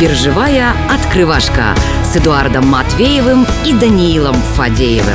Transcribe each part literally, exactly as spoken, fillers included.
Биржевая открывашка с Эдуардом Матвеевым и Даниилом Фадеевым.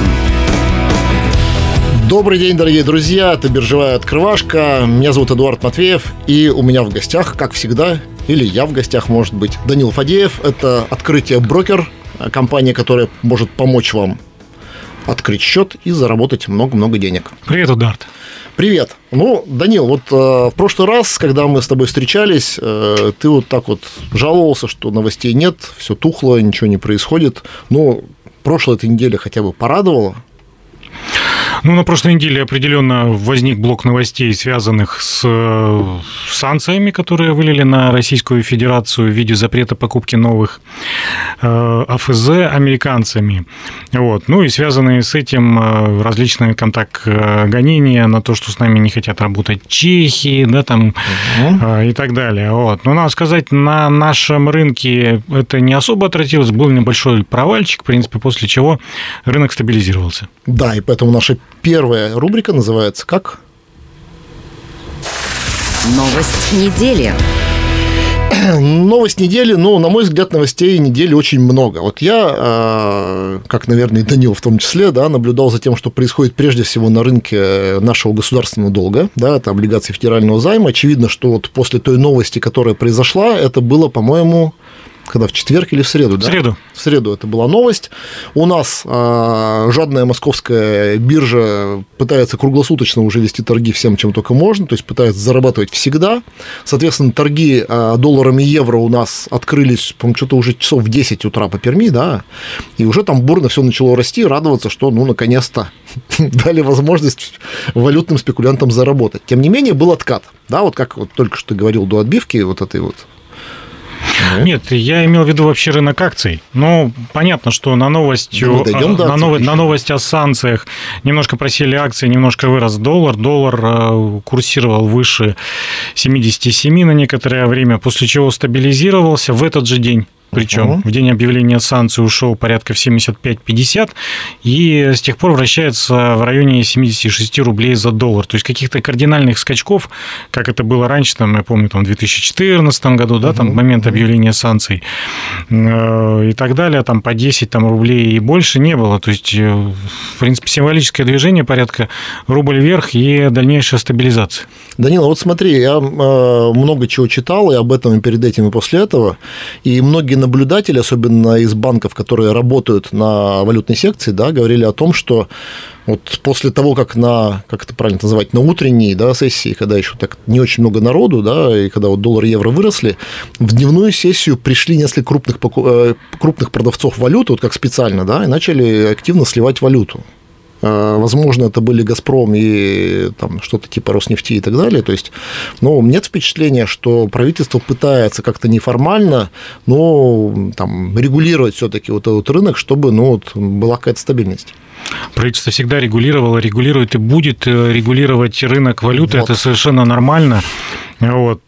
Добрый день, дорогие друзья, это «Биржевая открывашка». Меня зовут Эдуард Матвеев, и у меня в гостях, как всегда, или я в гостях, может быть, Даниил Фадеев. Это «Открытие Брокер», компания, которая может помочь вам открыть счет и заработать много-много денег. Привет, Эдуард. Привет. Ну, Данил, вот э, в прошлый раз, когда мы с тобой встречались, э, ты вот так вот жаловался, что новостей нет, все тухло, ничего не происходит. Но прошлая эта неделя хотя бы порадовала. Ну, на прошлой неделе определенно возник блок новостей, связанных с санкциями, которые вылили на Российскую Федерацию в виде запрета покупки новых АФЗ американцами. Вот. Ну и связанные с этим различные там так гонения на то, что с нами не хотят работать чехи, да, там, угу. и так далее. Вот. Но надо сказать, на нашем рынке это не особо отразилось, был небольшой провальчик, в принципе, после чего рынок стабилизировался. Да, и поэтому наша первая рубрика называется как? Новость недели. Новость недели, ну, на мой взгляд, новостей недели очень много. Вот я, как, наверное, и Данил в том числе, да, наблюдал за тем, что происходит прежде всего на рынке нашего государственного долга, да, это облигации федерального займа. Очевидно, что вот после той новости, которая произошла, это было, по-моему, когда в четверг или в среду, да? В среду. В среду это была новость. У нас э, жадная московская биржа пытается круглосуточно уже вести торги всем, чем только можно, то есть пытается зарабатывать всегда. Соответственно, торги э, долларами и евро у нас открылись, по-моему, что-то уже часов в десять утра по Перми, да, и уже там бурно все начало расти, радоваться, что, ну, наконец-то дали возможность валютным спекулянтам заработать. Тем не менее, был откат, да, вот как вот только что ты говорил до отбивки вот этой вот. Нет, я имел в виду вообще рынок акций. Ну, понятно, что на новость, да, дойдем до на, нов... на новость о санкциях немножко просели акции, немножко вырос доллар. Доллар курсировал выше семьдесят семь на некоторое время, после чего стабилизировался в этот же день. Причем uh-huh. в день объявления санкций ушел порядка в семьдесят пять пятьдесят, и с тех пор вращается в районе семьдесят шесть рублей за доллар. То есть каких-то кардинальных скачков, как это было раньше, там, я помню, там, в две тысячи четырнадцатом году, да, там, в момент объявления санкций и так далее, там по десять там, рублей и больше не было. То есть, в принципе, символическое движение порядка рубль вверх и дальнейшая стабилизация. Данила, вот смотри, я много чего читал и об этом и перед этим, и после этого, и многие наблюдатели, особенно из банков, которые работают на валютной секции, да, говорили о том, что вот после того, как на, как это правильно называть, на утренней, да, сессии, когда еще так не очень много народу, да, и когда вот доллар и евро выросли, в дневную сессию пришли несколько крупных, крупных продавцов валюты, вот как специально, да, и начали активно сливать валюту. Возможно, это были «Газпром» и там, что-то типа «Роснефти» и так далее. То есть, ну, нет впечатления, что правительство пытается как-то неформально, но там, регулировать все-таки вот этот рынок, чтобы, ну, вот, была какая-то стабильность. Правительство всегда регулировало, регулирует и будет регулировать рынок валюты. Вот. Это совершенно нормально. Вот.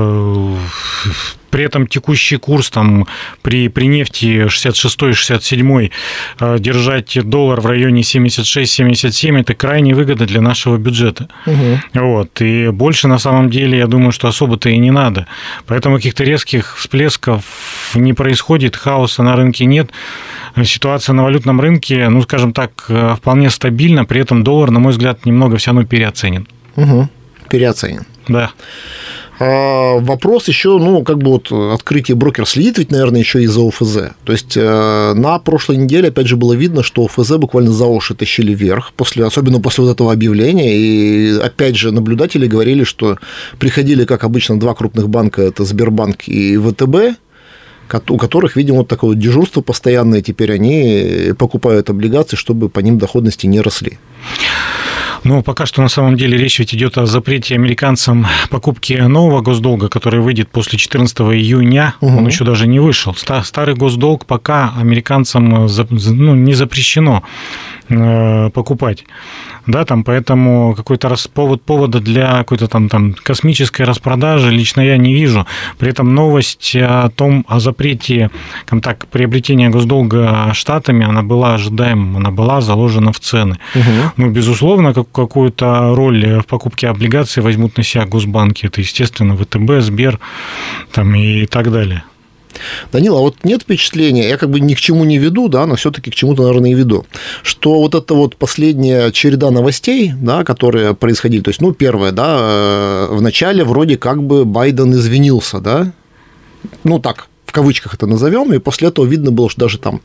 При этом текущий курс там, при, при нефти шестьдесят шесть - шестьдесят семь держать доллар в районе семьдесят шесть - семьдесят семь это крайне выгодно для нашего бюджета. Угу. Вот. И больше на самом деле, я думаю, что особо-то и не надо. Поэтому каких-то резких всплесков не происходит, хаоса на рынке нет. Ситуация на валютном рынке, ну, скажем так, вполне стабильна, при этом доллар, на мой взгляд, немного все равно переоценен. Угу. Переоценен. Да. А вопрос еще, ну, как бы вот открытие брокер следит ведь, наверное, еще и за ОФЗ. То есть на прошлой неделе, опять же, было видно, что ОФЗ буквально за уши тащили вверх, после, особенно после вот этого объявления. И опять же, наблюдатели говорили, что приходили, как обычно, два крупных банка, это Сбербанк и ВТБ, у которых, видимо, вот такое дежурство постоянное, теперь они покупают облигации, чтобы по ним доходности не росли. Ну, пока что на самом деле речь ведь идет о запрете американцам покупки нового госдолга, который выйдет после четырнадцатого июня. Угу. Он еще даже не вышел. Старый госдолг пока американцам ну, не запрещено покупать. Да, там, поэтому какой-то повод, повода для какой-то там, там космической распродажи лично я не вижу. При этом новость о том, о запрете там, так, приобретения госдолга штатами, она была ожидаема, она была заложена в цены. Угу. Ну, безусловно, как, какую-то роль в покупке облигаций возьмут на себя госбанки. Это, естественно, ВТБ, Сбер там, и так далее. Данила, а вот нет впечатления, я как бы ни к чему не веду, да, но все-таки к чему-то, наверное, и веду, что вот эта вот последняя череда новостей, да, которые происходили, то есть, ну, первое, да, в начале вроде как бы Байден извинился, да, ну, так, в кавычках это назовем, и после этого видно было, что даже там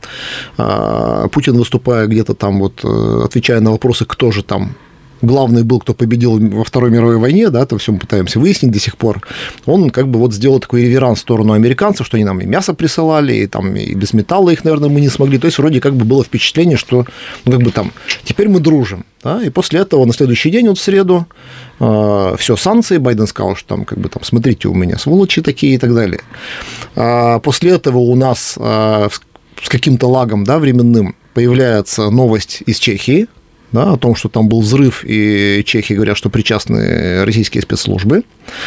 Путин, выступая где-то там, вот, отвечая на вопросы, кто же там главный был, кто победил во Второй мировой войне, да, это все мы пытаемся выяснить до сих пор, он как бы вот сделал такой реверанс в сторону американцев, что они нам и мясо присылали, и там и без металла их, наверное, мы не смогли, то есть вроде как бы было впечатление, что, ну, как бы там, теперь мы дружим, да, и после этого на следующий день, вот в среду, э, все, санкции, Байден сказал, что там, как бы там, смотрите, у меня сволочи такие и так далее. А после этого у нас э, с каким-то лагом, да, временным появляется новость из Чехии, да, о том, что там был взрыв, и чехи говорят, что причастны российские спецслужбы.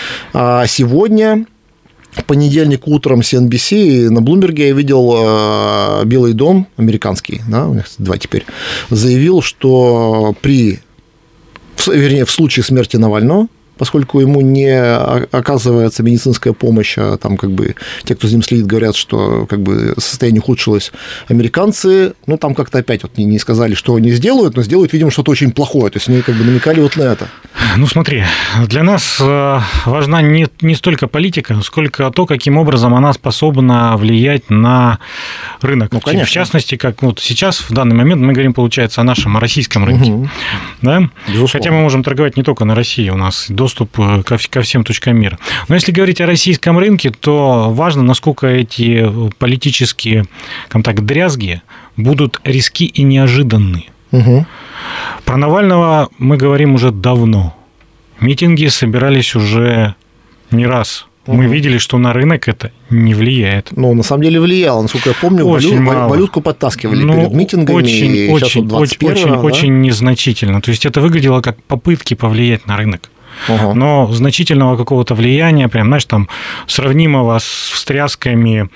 А сегодня, в понедельник утром си эн би си на Блумберге я видел Белый дом, американский, да, у них два теперь, заявил, что при, вернее, в случае смерти Навального, поскольку ему не оказывается медицинская помощь, а там как бы те, кто за ним следит, говорят, что как бы состояние ухудшилось, американцы, ну, там как-то опять вот не сказали, что они сделают, но сделают, видимо, что-то очень плохое, то есть они как бы намекали вот на это. Ну, смотри, для нас важна не, не столько политика, сколько то, каким образом она способна влиять на рынок. Ну, конечно. В частности, как вот сейчас, в данный момент, мы говорим, получается, о нашем российском рынке. Угу. Да? Хотя мы можем торговать не только на России, у нас доступ ко, ко всем точкам мира. Но если говорить о российском рынке, то важно, насколько эти политические, скажем так, дрязги будут риски и неожиданны. Угу. Про Навального мы говорим уже давно. Митинги собирались уже не раз. Угу. Мы видели, что на рынок это не влияет. Ну, на самом деле влияло. Насколько я помню, очень валют, валютку подтаскивали ну, перед митингами. Очень, и очень, вот очень, очень, да? очень незначительно. То есть это выглядело как попытки повлиять на рынок. Угу. Но значительного какого-то влияния, прям, знаешь, там, сравнимого с встрясками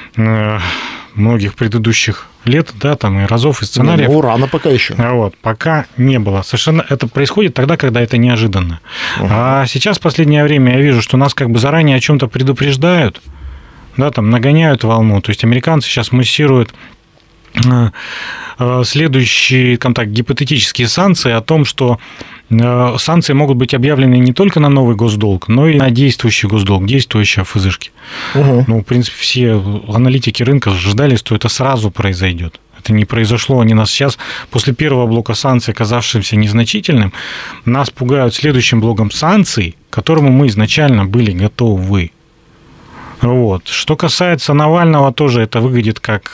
многих предыдущих лет, да, там и разов, и сценариев. Ну, рано пока еще. Вот, пока не было. Совершенно это происходит тогда, когда это неожиданно. Угу. А сейчас, в последнее время, я вижу, что нас как бы заранее о чем-то предупреждают, да, там, нагоняют волну. То есть американцы сейчас муссируют следующие, там так, гипотетические санкции о том, что санкции могут быть объявлены не только на новый госдолг, но и на действующий госдолг, действующие эф зэ шки. Угу. Ну, в принципе, все аналитики рынка ждали, что это сразу произойдет. Это не произошло, они нас сейчас, после первого блока санкций, оказавшимся незначительным, нас пугают следующим блоком санкций, к которому мы изначально были готовы. Вот. Что касается Навального, тоже это выглядит как,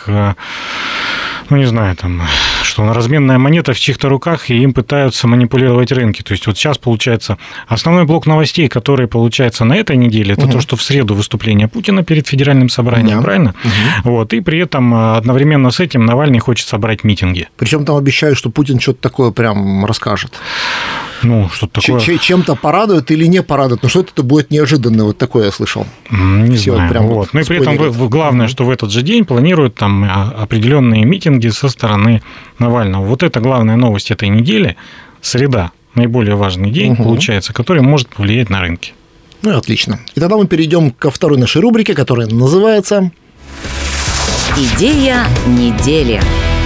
ну, не знаю, там, что он разменная монета в чьих-то руках, и им пытаются манипулировать рынки. То есть вот сейчас, получается, основной блок новостей, который получается на этой неделе, это угу. то, что в среду выступление Путина перед федеральным собранием, да. правильно? Угу. Вот. И при этом одновременно с этим Навальный хочет собрать митинги. Причем там обещают, что Путин что-то такое прям расскажет. Ну, что-то такое. Чем-то порадует или не порадует, но что-то будет неожиданное, вот такое я слышал. Не Все знаю. Прям вот. Ну и при этом главное, что в этот же день планируют там определенные митинги со стороны Навального. Вот это главная новость этой недели. Среда, наиболее важный день, угу. получается, который может повлиять на рынки. Ну и отлично. И тогда мы перейдем ко второй нашей рубрике, которая называется «Идея недели».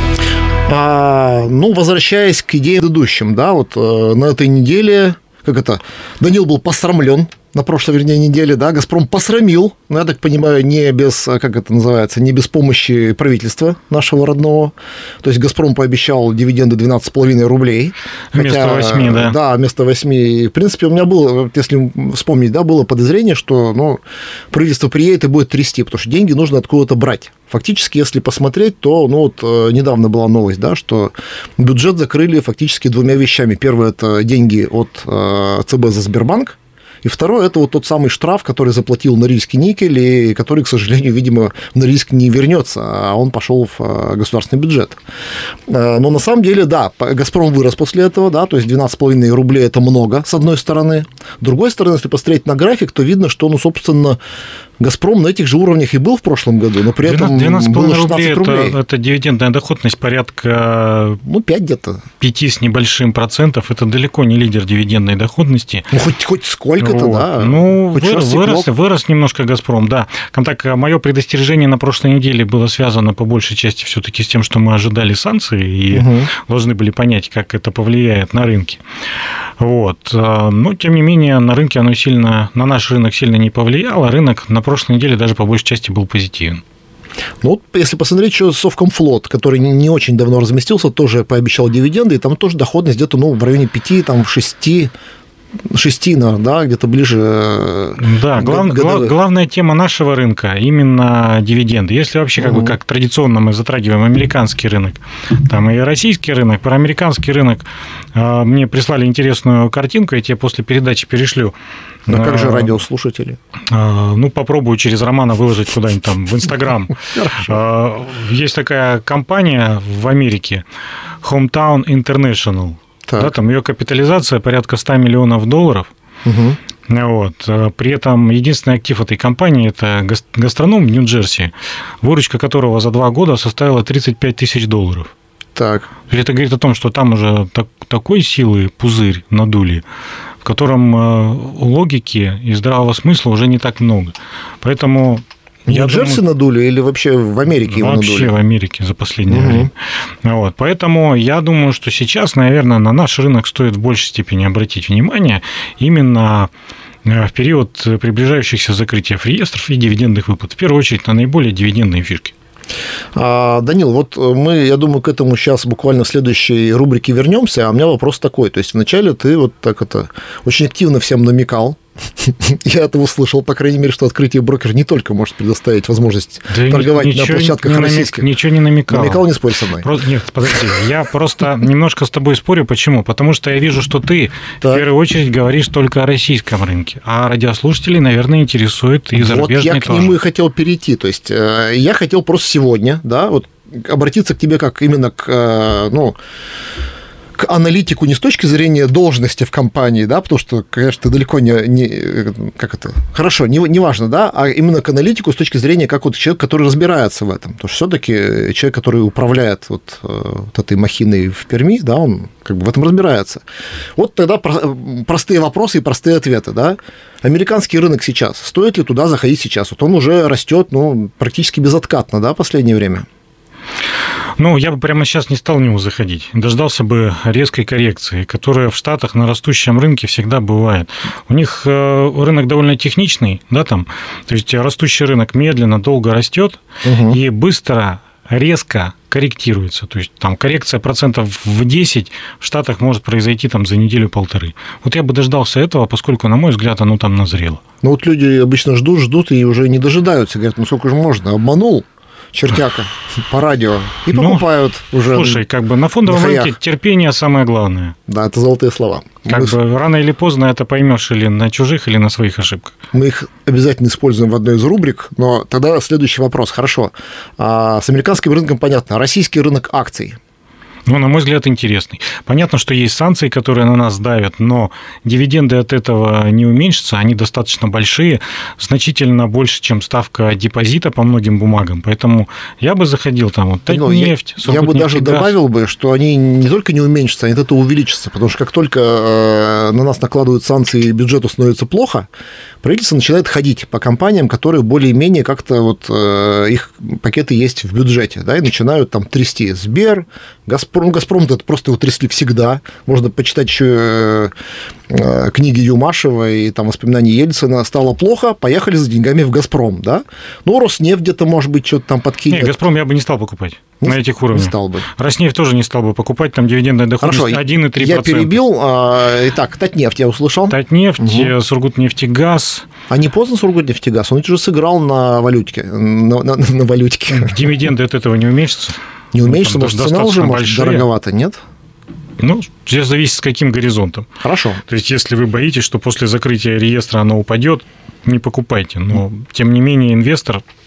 А, ну, возвращаясь к идее предыдущим, да, вот э, на этой неделе, как это, Данил был посрамлен на прошлой, вернее, неделе, да, «Газпром» посрамил, ну, я так понимаю, не без, как это называется, не без помощи правительства нашего родного, то есть «Газпром» пообещал дивиденды двенадцать с половиной рублей. Вместо хотя, восьми, да. Да, вместо восьми. В принципе, у меня было, если вспомнить, да, было подозрение, что, ну, правительство приедет и будет трясти, потому что деньги нужно откуда-то брать. Фактически, если посмотреть, то, ну, вот недавно была новость, да, что бюджет закрыли фактически двумя вещами. Первое – это деньги от ЦБ за Сбербанк, и второе – это вот тот самый штраф, который заплатил Норильский никель, и который, к сожалению, видимо, в Норильск не вернется, а он пошел в государственный бюджет. Но на самом деле, да, «Газпром» вырос после этого, да, то есть двенадцать с половиной рублей – это много, с одной стороны. С другой стороны, если посмотреть на график, то видно, что, ну, собственно, «Газпром» на этих же уровнях и был в прошлом году, но при этом двенадцать было целых пять шестнадцать рублей. рублей. Это, это дивидендная доходность порядка... Ну, пять где-то. пяти с небольшим процентов. Это далеко не лидер дивидендной доходности. Ну, хоть, хоть сколько-то, вот. да. Ну, хоть вырос, вырос, вырос немножко «Газпром», да. Так, мое предостережение на прошлой неделе было связано по большей части все-таки с тем, что мы ожидали санкций и угу. должны были понять, как это повлияет на рынки. Вот. Но, тем не менее, на рынке оно сильно, на наш рынок сильно не повлияло. Рынок на прошлой неделе даже по большей части был позитивен. Ну, вот если посмотреть, что Совкомфлот, который не очень давно разместился, тоже пообещал дивиденды, и там тоже доходность где-то ну, в районе пяти-шести шести, да, где-то ближе. Да, глав, глав, главная тема нашего рынка именно дивиденды. Если вообще как угу. бы как традиционно мы затрагиваем американский рынок, там и российский рынок, про американский рынок мне прислали интересную картинку, я тебе после передачи перешлю. А как же радиослушатели? Ну, попробую через Романа выложить куда-нибудь там в Инстаграм. Есть такая компания в Америке, Hometown International. Да, там ее капитализация порядка ста миллионов долларов. Угу. Вот. При этом единственный актив этой компании – это гастроном в Нью-Джерси, выручка которого за два года составила тридцать пять тысяч долларов. Так. Это говорит о том, что там уже так, такой силы пузырь надули, в котором логики и здравого смысла уже не так много. Поэтому... В Нью-Джерси надули или вообще в Америке его вообще надули? Вообще в Америке за последнее угу. время. Вот. Поэтому я думаю, что сейчас, наверное, на наш рынок стоит в большей степени обратить внимание именно в период приближающихся закрытия реестров и дивидендных выплат. В первую очередь на наиболее дивидендные фишки. Данил, вот мы, я думаю, к этому сейчас буквально в следующей рубрике вернемся, а у меня вопрос такой. То есть вначале ты вот так это очень активно всем намекал. Я это услышал, по крайней мере, что открытие брокер не только может предоставить возможность да торговать на площадках не российских. Ничего не намекал. Намекал, не спорь со мной. Просто, нет, подожди, я просто немножко с тобой спорю. Почему? Потому что я вижу, что ты так. в первую очередь говоришь только о российском рынке, а радиослушателей, наверное, интересует и зарубежный вот я тоже. к нему и хотел перейти. То есть я хотел просто сегодня, да, вот обратиться к тебе как именно к, ну, к аналитику не с точки зрения должности в компании, да, потому что, конечно, ты далеко не, не как это, хорошо, не, не важно, да, а именно к аналитику с точки зрения как вот человек, который разбирается в этом, потому что все-таки человек, который управляет вот, вот этой махиной в Перми, да, он как бы в этом разбирается. Вот тогда простые вопросы и простые ответы, да. Американский рынок сейчас, стоит ли туда заходить сейчас? Вот он уже растет, ну, практически безоткатно, да, в последнее время. Ну, я бы прямо сейчас не стал в него заходить. Дождался бы резкой коррекции, которая в Штатах на растущем рынке всегда бывает. У них рынок довольно техничный, да, там, то есть растущий рынок медленно, долго растет угу. и быстро, резко корректируется. То есть там коррекция процентов в десять в Штатах может произойти там за неделю-полторы. Вот я бы дождался этого, поскольку, на мой взгляд, оно там назрело. Ну, вот люди обычно ждут, ждут и уже не дожидаются. Говорят, ну, сколько же можно? Обманул чертяка по радио и покупают ну, уже. Слушай, как бы на фондовом рынке терпение самое главное. Да, это золотые слова. Как Мы... бы рано или поздно это поймешь или на чужих, или на своих ошибках. Мы их обязательно используем в одной из рубрик, но тогда следующий вопрос. Хорошо. А с американским рынком понятно. Российский рынок акций. Ну, на мой взгляд, интересный. Понятно, что есть санкции, которые на нас давят, но дивиденды от этого не уменьшатся, они достаточно большие, значительно больше, чем ставка депозита по многим бумагам. Поэтому я бы заходил там, вот, Татнефть, Я, я бы даже добавил бы, что они не только не уменьшатся, они от этого увеличатся, потому что как только на нас накладывают санкции и бюджету становится плохо, правительство начинает ходить по компаниям, которые более-менее как-то вот их пакеты есть в бюджете, да, и начинают там трясти Сбер, Газпром. Газпром-то это просто его трясли всегда. Можно почитать еще книги Юмашева и там воспоминания Ельцина. Стало плохо, поехали за деньгами в Газпром, да? Ну, Роснефть где-то, может быть, что-то там подкинет. Нет, Газпром я бы не стал покупать не, на этих уровнях. Не стал бы. Роснефть тоже не стал бы покупать, там дивидендная доходность один и три процента. Я перебил. Итак, Татнефть я услышал. Татнефть, угу. Сургутнефтегаз. А не поздно Сургутнефтегаз? Он ведь уже сыграл на валютке. На, на, на валютке. Дивиденды от этого не уменьшатся. Не уменьшится, может, цена уже может дороговато, нет? Ну, все зависит, с каким горизонтом. Хорошо. То есть, если вы боитесь, что после закрытия реестра оно упадет, не покупайте. Но, тем не менее, инвестор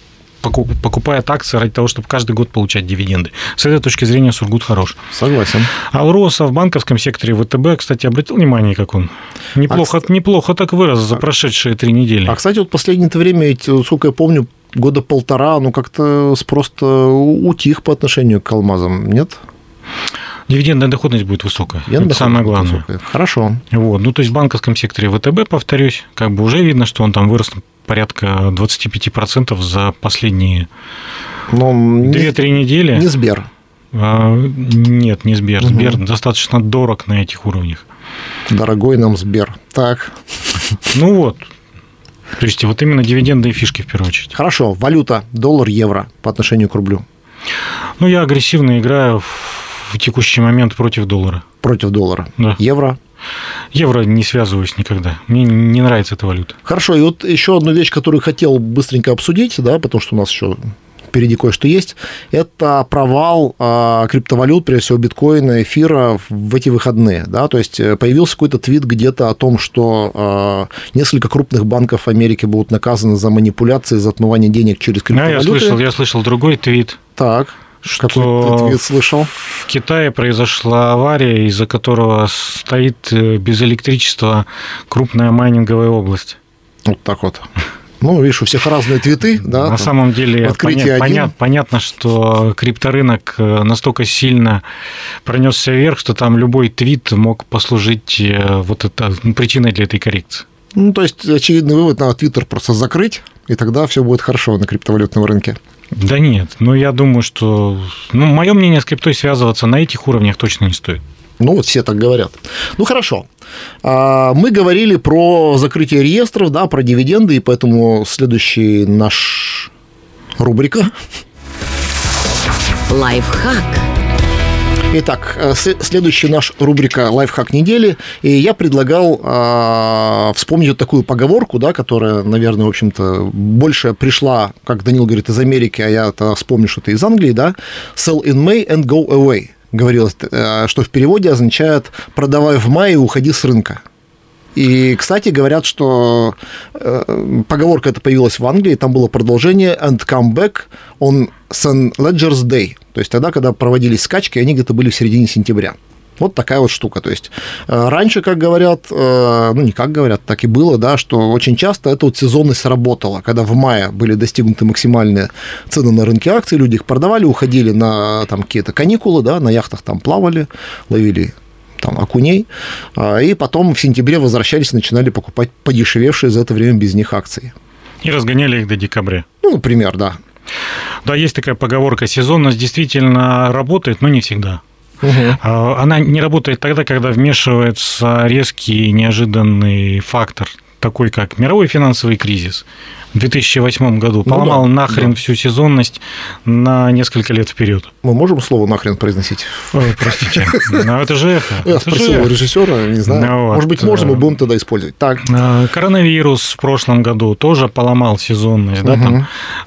покупает акции ради того, чтобы каждый год получать дивиденды. С этой точки зрения Сургут хорош. Согласен. Алроса в банковском секторе ВТБ, кстати, обратил внимание, как он неплохо, а, неплохо так вырос за прошедшие три недели. А, кстати, вот в последнее время, сколько я помню, года полтора, ну, как-то просто утих по отношению к алмазам, нет? Дивидендная доходность будет высокая. Я это самое главное. Высокая. Хорошо. Вот. Ну, то есть в банковском секторе ВТБ, повторюсь, как бы уже видно, что он там вырос порядка двадцать пять процентов за последние две-три недели. Не Сбер. А, нет, не Сбер. Угу. Сбер достаточно дорог на этих уровнях. Дорогой нам Сбер. Так. Ну вот. То есть вот именно дивиденды и фишки в первую очередь. Хорошо. Валюта. Доллар, евро по отношению к рублю. Ну, я агрессивно играю в текущий момент против доллара. Против доллара. Да. Евро? Евро не связываюсь никогда. Мне не нравится эта валюта. Хорошо. И вот еще одну вещь, которую хотел быстренько обсудить, да, потому что у нас еще впереди кое-что есть, это провал а, криптовалют, прежде всего биткоина, эфира в эти выходные. Да? То есть появился какой-то твит где-то о том, что а, несколько крупных банков Америки будут наказаны за манипуляции, за отмывание денег через криптовалюты. Да, я слышал, я слышал другой твит. Так. Что какой ты твит слышал? В Китае произошла авария, из-за которого стоит без электричества крупная майнинговая область. Вот так вот. Ну, видишь, у всех разные твиты, да? На самом деле понят, понят, понятно, что крипторынок настолько сильно пронесся вверх, что там любой твит мог послужить вот это, причиной для этой коррекции. Ну, то есть, очевидный вывод, надо Твиттер просто закрыть, и тогда все будет хорошо на криптовалютном рынке. Да нет, но я думаю, что... Ну, мое мнение, с криптой связываться на этих уровнях точно не стоит. Ну, вот все так говорят. Ну, хорошо. Мы говорили про закрытие реестров, да, про дивиденды, и поэтому следующий наш рубрика. Лайфхак. Итак, следующая наша рубрика «Лайфхак недели», и я предлагал э, вспомнить вот такую поговорку, да, которая, наверное, в общем-то, больше пришла, как Данил говорит, из Америки, а я-то вспомню, что это из Англии, да, «Sell in May and go away», говорилось, что в переводе означает «продавай в мае и уходи с рынка». И, кстати, говорят, что поговорка эта появилась в Англии, там было продолжение «and come back on Saint Leger's Day», то есть тогда, когда проводились скачки, они где-то были в середине сентября. Вот такая вот штука. То есть раньше, как говорят, ну не как говорят, так и было, да, что очень часто эта вот сезонность работала, когда в мае были достигнуты максимальные цены на рынке акций, люди их продавали, уходили на там какие-то каникулы, да, на яхтах там плавали, ловили там окуней, и потом в сентябре возвращались и начинали покупать подешевевшие за это время без них акции. И разгоняли их до декабря. Ну, например, да. Да, есть такая поговорка, сезонность действительно работает, но не всегда. Угу. Она не работает тогда, когда вмешивается резкий неожиданный фактор, такой как мировой финансовый кризис в две тысячи восьмом году. Поломал ну, да, нахрен да. всю сезонность на несколько лет вперед. Мы можем слово нахрен произносить? Ой, простите. Но это же эхо. Я спросил у режиссера, не знаю. Ну, вот. Может быть, можно, мы будем тогда использовать. Так. Коронавирус в прошлом году тоже поломал сезонность. Угу. Да, там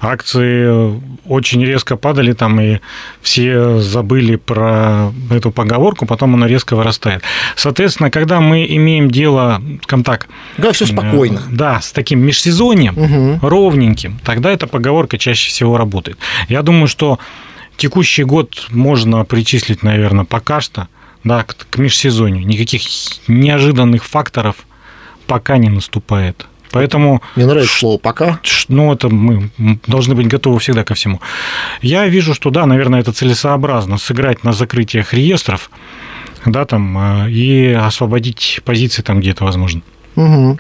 акции очень резко падали, там, и все забыли про эту поговорку, потом она резко вырастает. Соответственно, когда мы имеем дело, скажем так... Да, все спокойно. Да, с таким межсезоньем, угу. ровненьким, тогда эта поговорка чаще всего работает. Я думаю, что текущий год можно причислить, наверное, пока что, да, к межсезонью. Никаких неожиданных факторов пока не наступает. Поэтому... Мне нравится слово «пока». Ну, это мы должны быть готовы всегда ко всему. Я вижу, что, да, наверное, это целесообразно сыграть на закрытиях реестров, да, там, и освободить позиции там, где это возможно. Угу.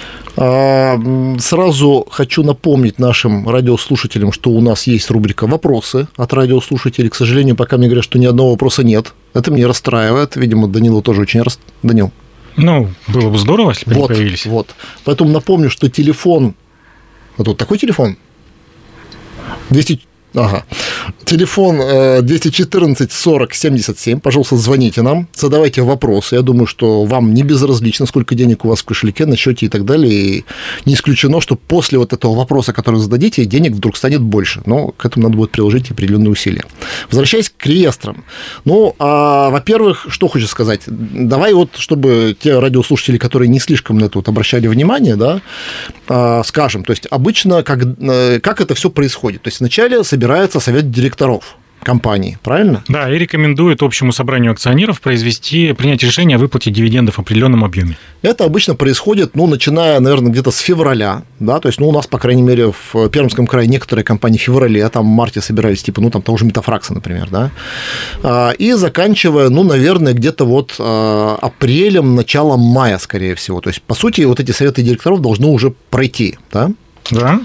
Сразу хочу напомнить нашим радиослушателям, что у нас есть рубрика «Вопросы» от радиослушателей. К сожалению, пока мне говорят, что ни одного вопроса нет. Это меня расстраивает. Видимо, Данила тоже очень рас... Данил. Ну, было бы здорово, если бы вот, они появились. Вот. Поэтому напомню, что телефон... Вот, вот такой телефон. двести... Ага. Телефон двести четырнадцать сорок семьдесят семь. Пожалуйста, звоните нам, задавайте вопросы. Я думаю, что вам не безразлично, сколько денег у вас в кошельке, на счете и так далее. И не исключено, что после вот этого вопроса, который вы зададите, денег вдруг станет больше. Но к этому надо будет приложить определенные усилия. Возвращаясь к реестрам. Ну, а, во-первых, что хочу сказать. Давай вот, чтобы те радиослушатели, которые не слишком на это вот обращали внимание, да, а, скажем. То есть, обычно, как, как это все происходит. То есть, вначале собирается совет директоров компании, правильно? Да, и рекомендует общему собранию акционеров произвести, принять решение о выплате дивидендов в определенном объеме. Это обычно происходит, ну, начиная, наверное, где-то с февраля, да, то есть, ну, у нас, по крайней мере, в Пермском крае некоторые компании в феврале, а там в марте собирались, типа, ну, там того же Метафракса, например, да, и заканчивая, ну, наверное, где-то вот апрелем, началом мая, скорее всего. То есть, по сути, вот эти советы директоров должны уже пройти, да? Да.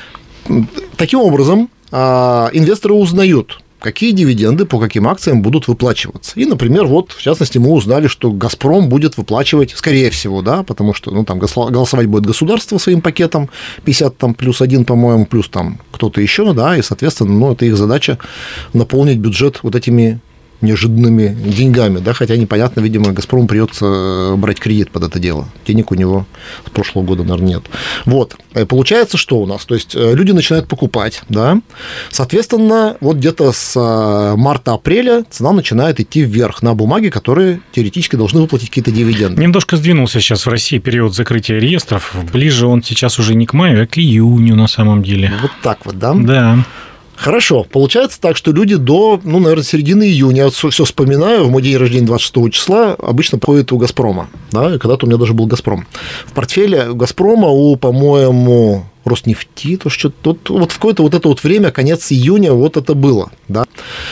Таким образом, инвесторы узнают, какие дивиденды по каким акциям будут выплачиваться. И, например, вот, в частности, мы узнали, что «Газпром» будет выплачивать, скорее всего, да, потому что, ну, там голосовать будет государство своим пакетом, пятьдесят там, плюс один, по-моему, плюс там кто-то еще, да, и, соответственно, ну, это их задача наполнить бюджет вот этими неожиданными деньгами, да, хотя непонятно, видимо, «Газпрому» придется брать кредит под это дело. Денег у него с прошлого года, наверное, нет. Вот. Получается, что у нас? То есть, люди начинают покупать, да, соответственно, вот где-то с марта-апреля цена начинает идти вверх на бумаги, которые теоретически должны выплатить какие-то дивиденды. Немножко сдвинулся сейчас в России период закрытия реестров. Ближе он сейчас уже не к маю, а к июню на самом деле. Вот так вот, да? Да. Хорошо. Получается так, что люди до, ну, наверное, середины июня, я все вспоминаю, в мой день рождения двадцать шестого числа обычно проходит у «Газпрома». Да, когда-то у меня даже был «Газпром». В портфеле у «Газпрома», у, по-моему, Роснефти, то что вот, вот в какое-то вот это вот время, конец июня, вот это было, да.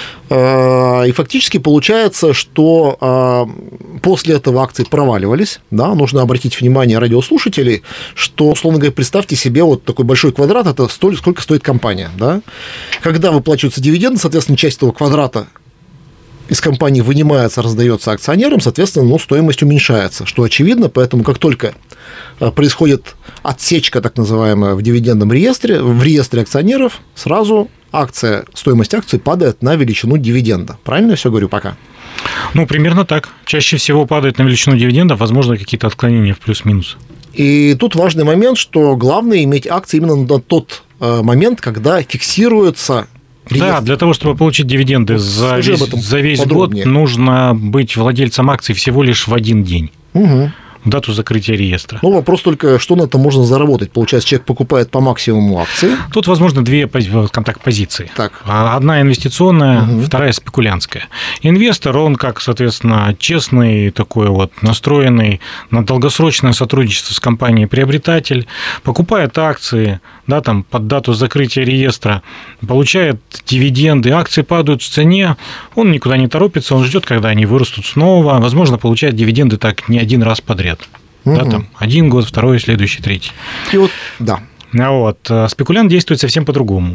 И фактически получается, что после этого акции проваливались, да, нужно обратить внимание радиослушателей, что, условно говоря, представьте себе вот такой большой квадрат, это столь, сколько стоит компания, да. Когда выплачиваются дивиденды, соответственно, часть этого квадрата из компании вынимается, раздается акционерам, соответственно, ну, стоимость уменьшается, что очевидно, поэтому как только происходит отсечка, так называемая, в дивидендном реестре, в реестре акционеров, сразу акция, стоимость акций падает на величину дивиденда. Правильно я все говорю пока? Ну, примерно так. Чаще всего падает на величину дивидендов, возможно, какие-то отклонения в плюс-минус. И тут важный момент, что главное иметь акции именно на тот момент, когда фиксируется реестр. Да, для того, чтобы получить дивиденды вот за весь, за весь год, нужно быть владельцем акций всего лишь в один день. Угу. В дату закрытия реестра. Ну, вопрос только, что на это можно заработать. Получается, человек покупает по максимуму акции. Тут, возможно, две контакт-позиции. Так. Одна инвестиционная, угу. вторая спекулянтская. Инвестор, он как, соответственно, честный, такой вот настроенный на долгосрочное сотрудничество с компанией приобретатель, покупает акции, да, там, под дату закрытия реестра, получает дивиденды, акции падают в цене, он никуда не торопится, он ждет, когда они вырастут снова, возможно, получает дивиденды так не один раз подряд. Угу. Да, там, один год, второй, следующий, третий. И вот, да. Вот. Спекулянт действует совсем по-другому.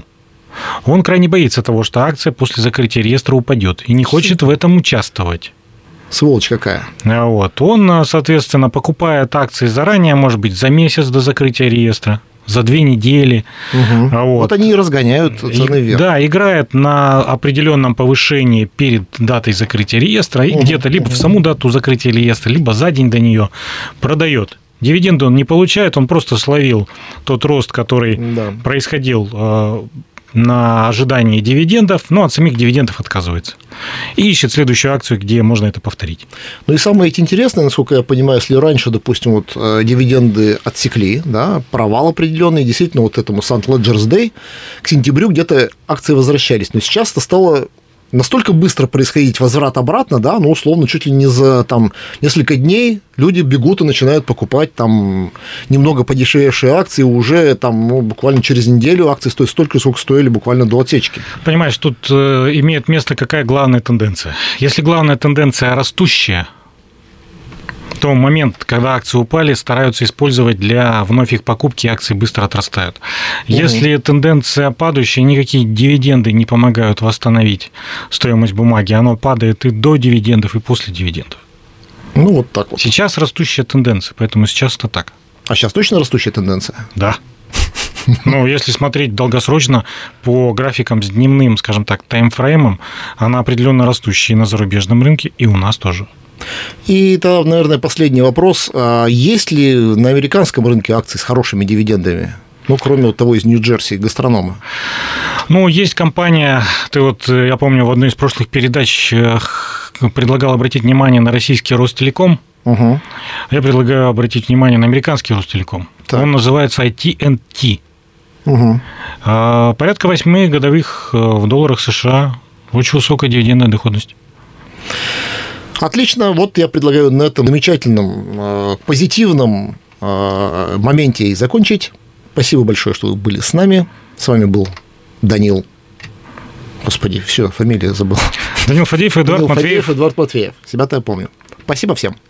Он крайне боится того, что акция после закрытия реестра упадет и не хочет в этом участвовать. Сволочь какая. Вот. Он, соответственно, покупает акции заранее, может быть, за месяц до закрытия реестра, за две недели. Угу. Вот. вот они и разгоняют цены вверх. Да, играет на определенном повышении перед датой закрытия реестра и угу. где-то либо угу. в саму дату закрытия реестра, либо за день до нее продает. Дивиденды он не получает, он просто словил тот рост, который да. происходил на ожидании дивидендов, но от самих дивидендов отказывается. И ищет следующую акцию, где можно это повторить. Ну и самое интересное, насколько я понимаю, если раньше, допустим, вот дивиденды отсекли, да, провал определенный, действительно, вот этому Saint Leger's Day к сентябрю где-то акции возвращались. Но сейчас это стало настолько быстро происходить возврат обратно, да, ну, условно, чуть ли не за там, несколько дней люди бегут и начинают покупать там немного подешевевшие акции, уже там, ну, буквально через неделю акции стоят столько, сколько стоили буквально до отсечки. Понимаешь, тут э, имеет место какая главная тенденция? Если главная тенденция растущая, то момент, когда акции упали, стараются использовать для вновь их покупки, акции быстро отрастают. Если угу. тенденция падающая, никакие дивиденды не помогают восстановить стоимость бумаги, оно падает и до дивидендов, и после дивидендов. Ну, вот так вот. Сейчас растущая тенденция, поэтому сейчас это так. А сейчас точно растущая тенденция? Да. Ну, если смотреть долгосрочно по графикам с дневным, скажем так, таймфреймом, она определенно растущая и на зарубежном рынке, и у нас тоже. И это, наверное, последний вопрос. Есть ли на американском рынке акции с хорошими дивидендами? Ну, кроме вот того из Нью-Джерси, гастронома. Ну, есть компания, ты вот, я помню, в одной из прошлых передач предлагал обратить внимание на российский Ростелеком. Угу. Я предлагаю обратить внимание на американский Ростелеком. Так. Он называется ай ти энд ти. Угу. Порядка восьми годовых в долларах США. Очень высокая дивидендная доходность. Отлично. Вот я предлагаю на этом замечательном, позитивном моменте и закончить. Спасибо большое, что вы были с нами. С вами был Данил. Господи, все, фамилию забыл. Данил Фадеев и Эдуард Данил Матвеев. Фадеев, Эдуард Матвеев. Себя-то я помню. Спасибо всем.